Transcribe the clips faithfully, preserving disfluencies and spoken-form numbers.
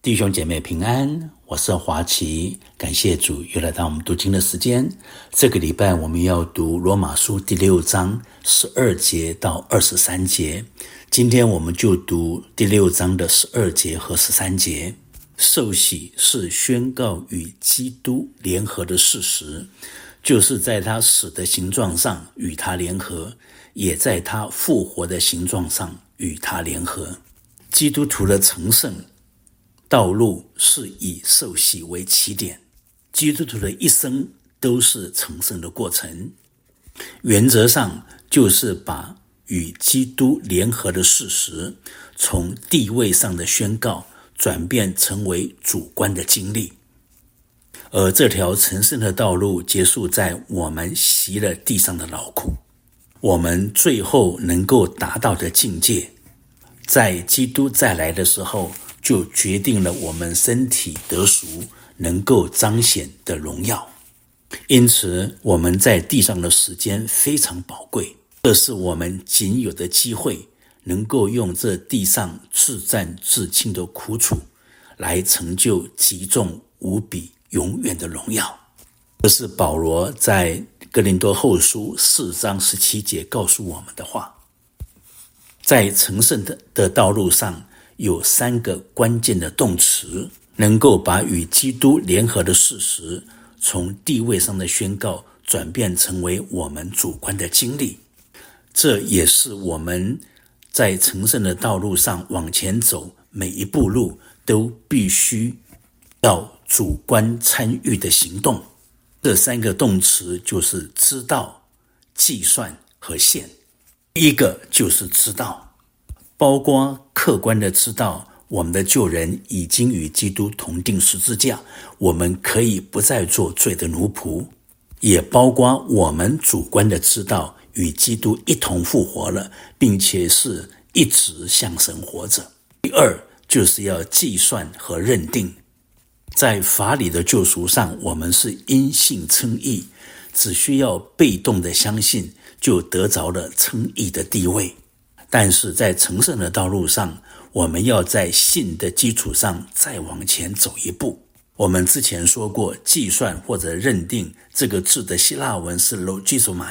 弟兄姐妹平安，我是华奇，感谢主又来到我们读经的时间。这个礼拜我们要读罗马书第六章十二节到二十三节，今天我们就读第六章的十二节和十三节。受洗是宣告与基督联合的事实，就是在他死的形状上与他联合，也在他复活的形状上与他联合。基督徒的成圣道路是以受洗为起点，基督徒的一生都是成圣的过程，原则上就是把与基督联合的事实从地位上的宣告转变成为主观的经历，而这条成圣的道路结束在我们习了地上的劳苦，我们最后能够达到的境界，在基督再来的时候就决定了我们身体得赎能够彰显的荣耀。因此我们在地上的时间非常宝贵，这是我们仅有的机会，能够用这地上自战自清的苦楚来成就极重无比永远的荣耀。这是保罗在哥林多后书四章十七节告诉我们的话。在成圣的道路上有三个关键的动词，能够把与基督联合的事实从地位上的宣告转变成为我们主观的经历。这也是我们在成圣的道路上往前走，每一步路都必须要主观参与的行动。这三个动词就是知道、计算和现。第一个就是知道，包括客观的知道我们的旧人已经与基督同钉十字架，我们可以不再做罪的奴仆，也包括我们主观的知道与基督一同复活了，并且是一直向神活着。第二就是要计算和认定，在法理的救赎上我们是因信称义，只需要被动的相信就得着了称义的地位。但是在成圣的道路上，我们要在信的基础上再往前走一步。我们之前说过，计算或者认定这个字的希腊文是 logizomai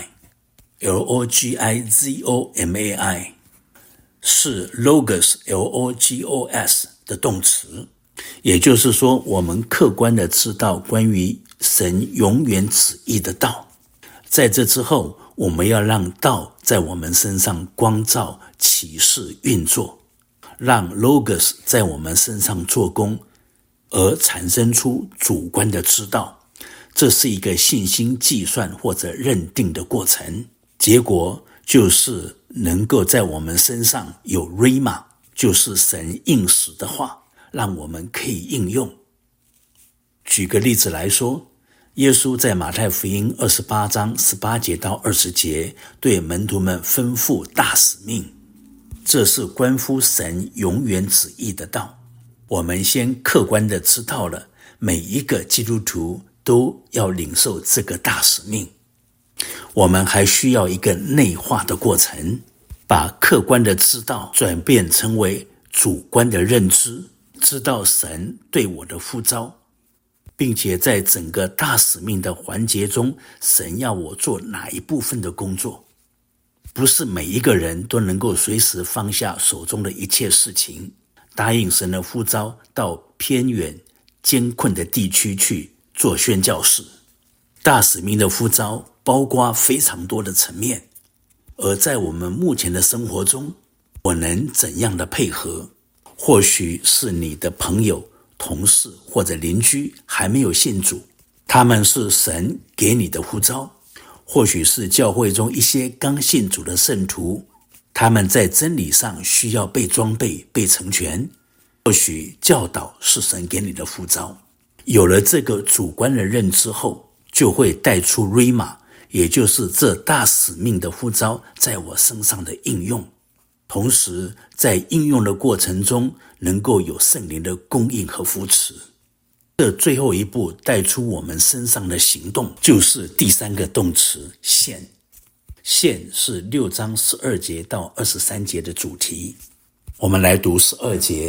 L O G I Z O M A I， 是 logos L O G O S 的动词，也就是说我们客观的知道关于神永远旨意的道。在这之后，我们要让道在我们身上光照、启示、运作，让 logos 在我们身上做工，而产生出主观的知道。这是一个信心计算或者认定的过程，结果就是能够在我们身上有 rhema， 就是神应许的话，让我们可以应用。举个例子来说，耶稣在马太福音二十八章十八节到二十节对门徒们吩咐大使命，这是关乎神永远旨意的道。我们先客观的知道了，每一个基督徒都要领受这个大使命。我们还需要一个内化的过程，把客观的知道转变成为主观的认知，知道神对我的呼召，并且在整个大使命的环节中，神要我做哪一部分的工作。不是每一个人都能够随时放下手中的一切事情，答应神的呼召，到偏远艰困的地区去做宣教士。大使命的呼召包括非常多的层面，而在我们目前的生活中，我能怎样的配合？或许是你的朋友、同事或者邻居还没有信主，他们是神给你的呼召；或许是教会中一些刚信主的圣徒，他们在真理上需要被装备、被成全；或许教导是神给你的呼召。有了这个主观的认知后，就会带出 rhema， 也就是这大使命的呼召在我身上的应用。同时在应用的过程中能够有圣灵的供应和扶持。这最后一步带出我们身上的行动，就是第三个动词现。现是六章十二节到二十三节的主题。我们来读十二节，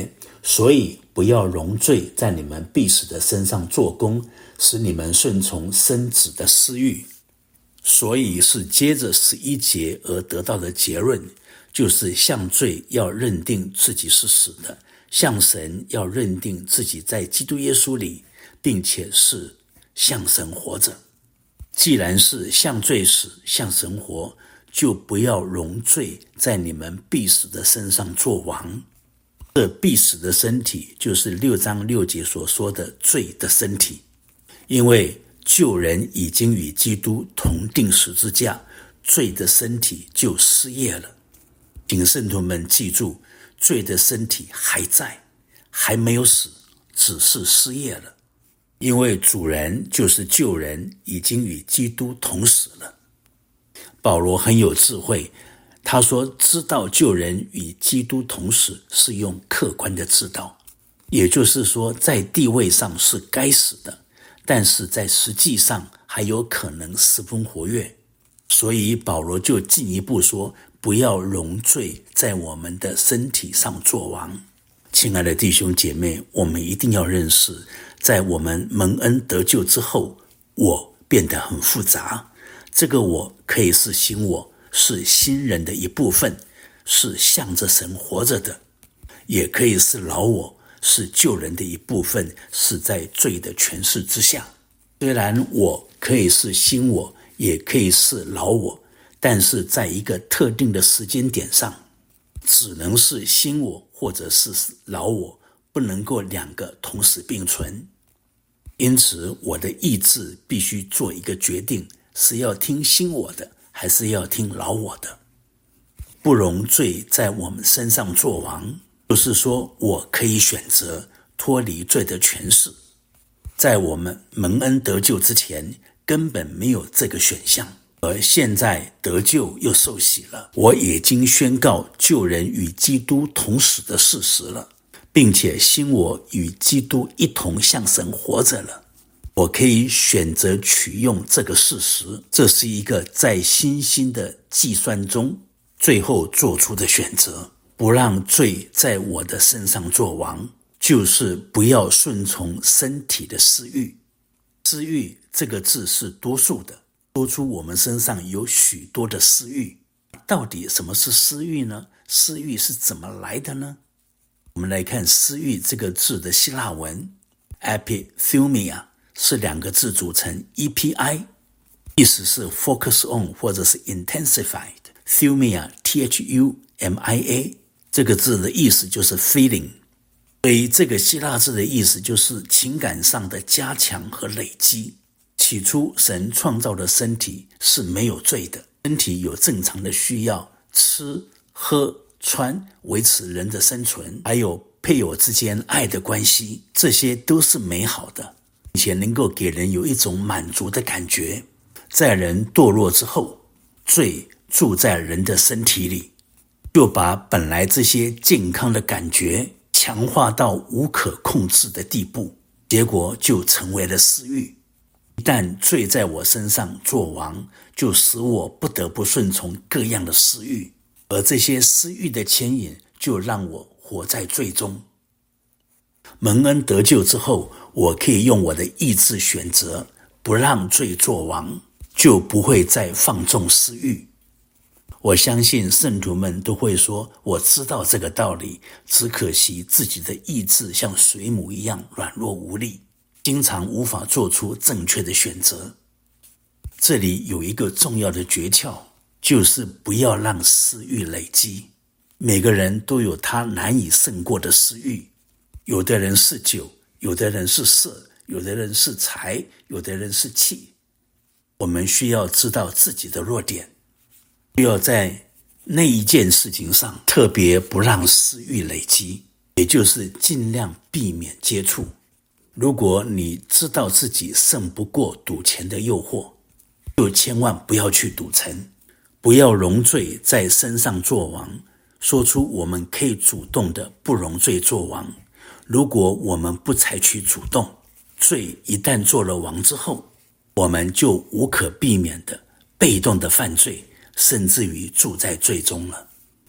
所以不要容罪在你们必死的身上做工，使你们顺从生子的私欲。所以是接着十一节而得到的结论，就是向罪要认定自己是死的，向神要认定自己在基督耶稣里，并且是向神活着。既然是向罪死，向神活，就不要容罪在你们必死的身上作王。这必死的身体就是六章六节所说的罪的身体，因为旧人已经与基督同定十字架，罪的身体就失业了。请圣徒们记住，罪的身体还在，还没有死，只是失业了。因为主人就是旧人已经与基督同死了。保罗很有智慧，他说知道旧人与基督同死是用客观的知道，也就是说在地位上是该死的，但是在实际上还有可能十分活跃。所以保罗就进一步说，不要容罪在我们的身体上作王。亲爱的弟兄姐妹，我们一定要认识，在我们蒙恩得救之后，我变得很复杂。这个我可以是新我，是新人的一部分，是向着神活着的，也可以是老我，是旧人的一部分，是在罪的权势之下。虽然我可以是新我，也可以是老我，但是在一个特定的时间点上，只能是新我或者是老我，不能够两个同时并存。因此我的意志必须做一个决定，是要听新我的，还是要听老我的。不容罪在我们身上作王，就是说我可以选择脱离罪的权势。在我们蒙恩得救之前，根本没有这个选项，而现在得救又受洗了，我已经宣告旧人与基督同死的事实了，并且新我与基督一同向神活着了。我可以选择取用这个事实，这是一个在新兴的计算中最后做出的选择。不让罪在我的身上作王，就是不要顺从身体的私欲。私欲这个字是多数的，说出我们身上有许多的私欲。到底什么是私欲呢？私欲是怎么来的呢？我们来看私欲这个字的希腊文 epithumia， 是两个字组成 E P I， 意思是 focus on 或者是 intensified。 thumia T H U M I A 这个字的意思就是 feeling， 所以这个希腊字的意思就是情感上的加强和累积。起初神创造的身体是没有罪的，身体有正常的需要，吃喝穿维持人的生存，还有配偶之间爱的关系，这些都是美好的，并且能够给人有一种满足的感觉。在人堕落之后，罪住在人的身体里，就把本来这些健康的感觉强化到无可控制的地步，结果就成为了私欲。一旦罪在我身上作王，就使我不得不顺从各样的私欲，而这些私欲的牵引就让我活在罪中。蒙恩得救之后，我可以用我的意志选择，不让罪作王，就不会再放纵私欲。我相信圣徒们都会说，我知道这个道理，只可惜自己的意志像水母一样软弱无力，经常无法做出正确的选择。这里有一个重要的诀窍，就是不要让私欲累积。每个人都有他难以胜过的私欲，有的人是酒，有的人是色，有的人是财，有的人是气。我们需要知道自己的弱点，需要在那一件事情上特别不让私欲累积，也就是尽量避免接触。如果你知道自己胜不过赌钱的诱惑，就千万不要去赌城，不要容罪在身上作王。说出我们可以主动的不容罪作王。如果我们不采取主动，罪一旦做了王之后，我们就无可避免的被动的犯罪，甚至于住在罪中了。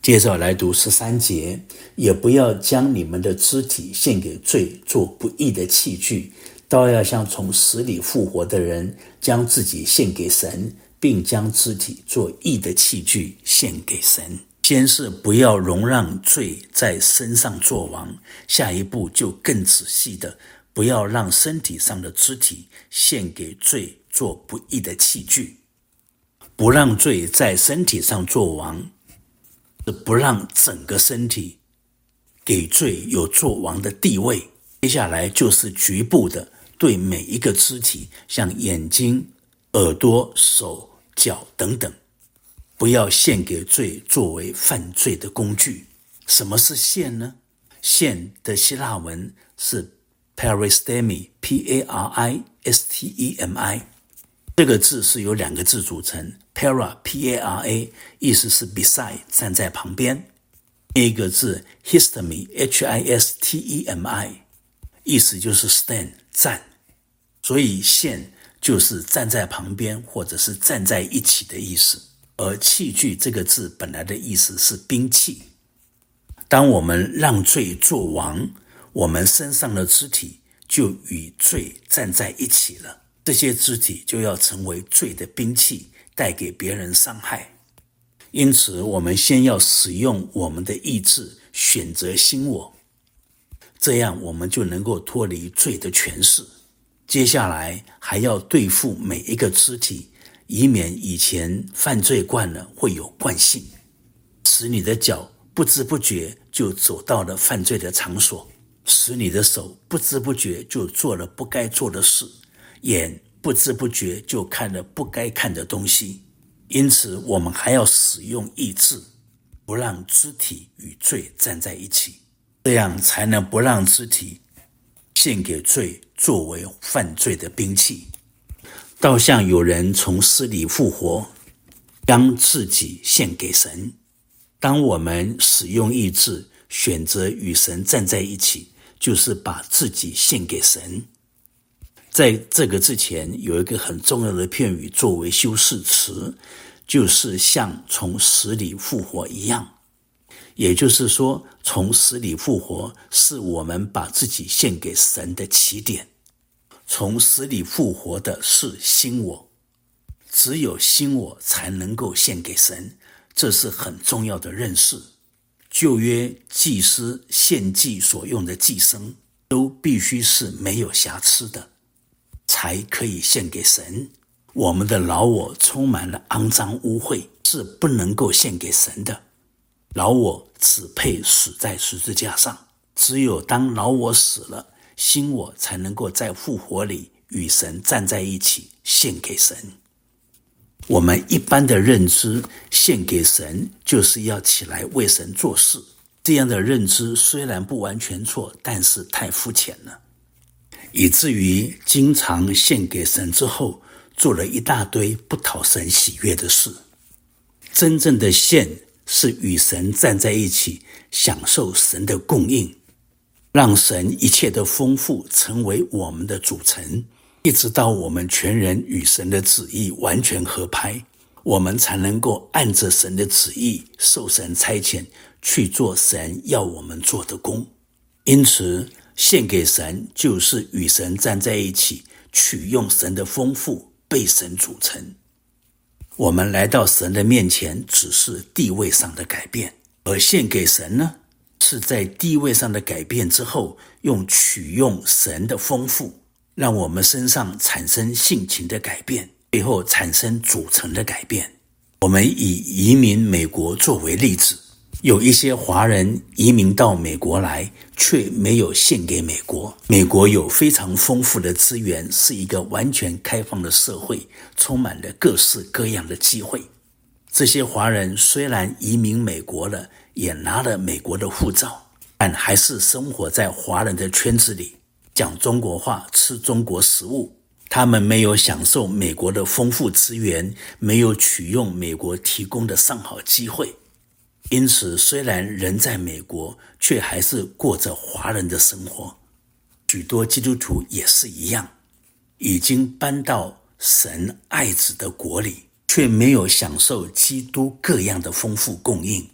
接着来读十三节，也不要将你们的肢体献给罪，做不义的器具，倒要像从死里复活的人，将自己献给神，并将肢体做义的器具献给神。先是不要容让罪在身上作王，下一步就更仔细的，不要让身体上的肢体献给罪做不义的器具。不让罪在身体上作王，是不让整个身体给罪有作王的地位。接下来就是局部的，对每一个肢体，像眼睛、耳朵、手、脚等等，不要献给罪作为犯罪的工具。什么是献呢？献的希腊文是 paristemi P A R I S T E M I， 这个字是由两个字组成， para P A R A 意思是 beside 站在旁边，另一个字 histemi H I S T E M I 意思就是 stand 站，所以献就是站在旁边或者是站在一起的意思。而器具这个字本来的意思是兵器。当我们让罪作王，我们身上的肢体就与罪站在一起了，这些肢体就要成为罪的兵器，带给别人伤害。因此我们先要使用我们的意志选择新我，这样我们就能够脱离罪的权势。接下来还要对付每一个肢体，以免以前犯罪惯了会有惯性，使你的脚不知不觉就走到了犯罪的场所，使你的手不知不觉就做了不该做的事，眼不知不觉就看了不该看的东西。因此我们还要使用意志，不让肢体与罪站在一起，这样才能不让肢体献给罪作为犯罪的兵器。倒像有人从死里复活，将自己献给神。当我们使用意志选择与神站在一起，就是把自己献给神。在这个之前有一个很重要的片语作为修饰词，就是像从死里复活一样。也就是说，从死里复活是我们把自己献给神的起点。从死里复活的是新我，只有新我才能够献给神，这是很重要的认识。旧约祭司献祭所用的祭牲都必须是没有瑕疵的，才可以献给神。我们的老我充满了肮脏污秽，是不能够献给神的。老我只配死在十字架上，只有当老我死了，新我才能够在复活里与神站在一起，献给神。我们一般的认知，献给神就是要起来为神做事，这样的认知虽然不完全错，但是太肤浅了，以至于经常献给神之后，做了一大堆不讨神喜悦的事。真正的献是与神站在一起，享受神的供应，让神一切的丰富成为我们的组成，一直到我们全人与神的旨意完全合拍，我们才能够按着神的旨意受神差遣去做神要我们做的工。因此献给神就是与神站在一起，取用神的丰富，被神组成。我们来到神的面前只是地位上的改变，而献给神呢，是在地位上的改变之后，用取用神的丰富，让我们身上产生性情的改变，最后产生组成的改变。我们以移民美国作为例子，有一些华人移民到美国来，却没有献给美国。美国有非常丰富的资源，是一个完全开放的社会，充满了各式各样的机会。这些华人虽然移民美国了，也拿了美国的护照，但还是生活在华人的圈子里，讲中国话，吃中国食物。他们没有享受美国的丰富资源，没有取用美国提供的上好机会。因此虽然人在美国，却还是过着华人的生活。许多基督徒也是一样，已经搬到神爱子的国里，却没有享受基督各样的丰富供应。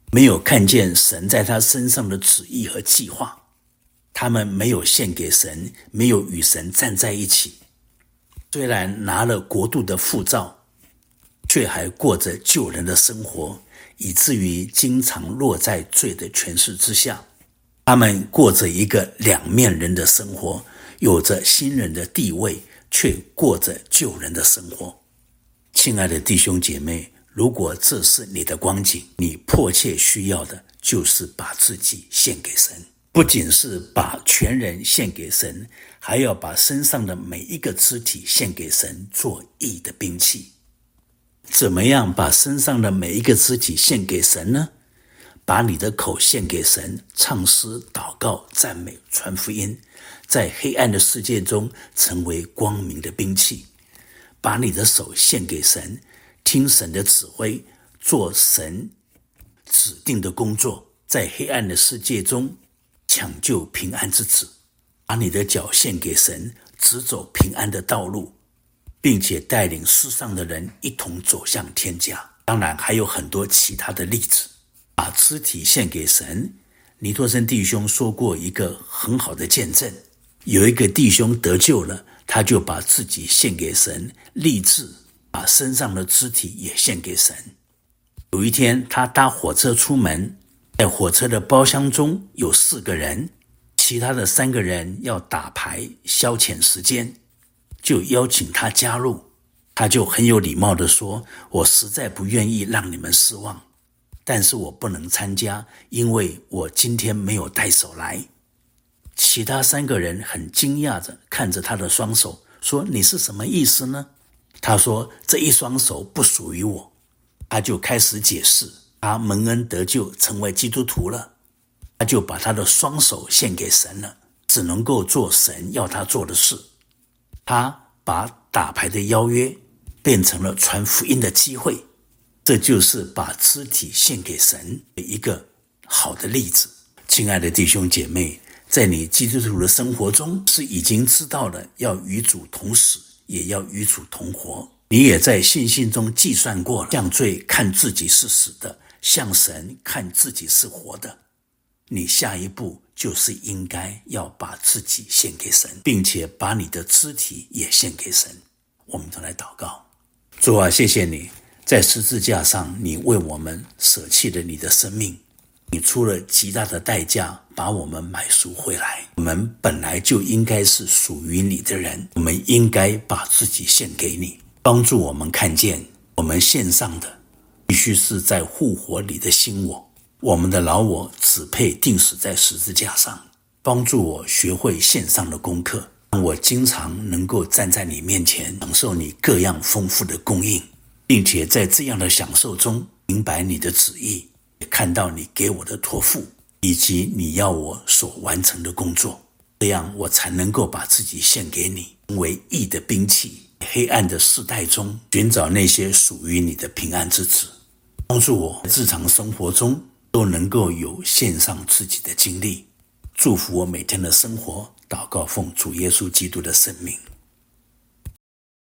没有看见神在他身上的旨意和计划，他们没有献给神，没有与神站在一起。虽然拿了国度的护照，却还过着救人的生活，以至于经常落在罪的权势之下。他们过着一个两面人的生活，有着新人的地位，却过着旧人的生活。亲爱的弟兄姐妹，如果这是你的光景，你迫切需要的就是把自己献给神，不仅是把全人献给神，还要把身上的每一个肢体献给神，做义的兵器。怎么样把身上的每一个肢体献给神呢？把你的口献给神，唱诗、祷告、赞美、传福音，在黑暗的世界中成为光明的兵器。把你的手献给神，听神的指挥，做神指定的工作，在黑暗的世界中抢救平安之子。把你的脚献给神，直走平安的道路，并且带领世上的人一同走向天家。当然还有很多其他的例子。把肢体献给神，尼托生弟兄说过一个很好的见证。有一个弟兄得救了，他就把自己献给神，立志把身上的肢体也献给神。有一天他搭火车出门，在火车的包厢中有四个人，其他的三个人要打牌消遣时间，就邀请他加入。他就很有礼貌地说，我实在不愿意让你们失望，但是我不能参加，因为我今天没有带手来。其他三个人很惊讶着看着他的双手，说，你是什么意思呢？他说，这一双手不属于我。他就开始解释，他蒙恩得救，成为基督徒了，他就把他的双手献给神了，只能够做神要他做的事。他把打牌的邀约变成了传福音的机会，这就是把肢体献给神的一个好的例子。亲爱的弟兄姐妹，在你基督徒的生活中，是已经知道了要与主同死，也要与主同活。你也在信心中计算过了，向罪看自己是死的，向神看自己是活的。你下一步就是应该要把自己献给神，并且把你的肢体也献给神。我们都来祷告。主啊，谢谢你在十字架上，你为我们舍弃了你的生命，你出了极大的代价把我们买赎回来。我们本来就应该是属于你的人，我们应该把自己献给你，帮助我们看见我们献上的必须是在复活里的新我，我们的老我只配钉死在十字架上。帮助我学会献上的功课，让我经常能够站在你面前，享受你各样丰富的供应，并且在这样的享受中明白你的旨意，看到你给我的托付，以及你要我所完成的工作。这样我才能够把自己献给你，成为义的兵器，黑暗的世代中寻找那些属于你的平安之子。帮助我在日常生活中都能够有献上自己的经历。祝福我每天的生活，祷告奉主耶稣基督的圣名。